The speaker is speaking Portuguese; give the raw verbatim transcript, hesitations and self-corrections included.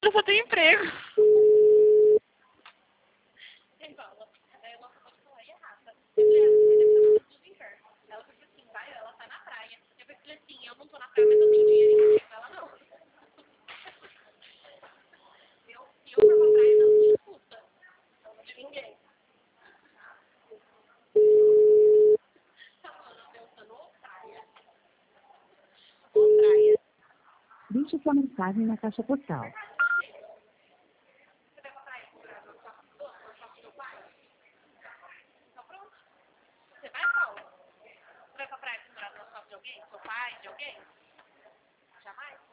eu só tenho emprego. E aí, Paula, daí ela acabou de falar, e a Rafa? Eu falei, ah, você deve estar fazendo tudo inverno. Ela falou assim, vai, ela tá na praia. Eu falei assim, eu não tô na praia, mas eu tenho dinheiro em ela não. Eu, se eu for pra praia, não me escuta. De ninguém. Tá falando, pensando, ô praia. Ô praia. Deixe sua mensagem na caixa postal. Você vai pra praia procurar no shopping do outro, no shopping do pai? Então pronto. Você vai, Paula? Você vai pra praia procurar no shopping de alguém? Seu pai, de alguém? Jamais?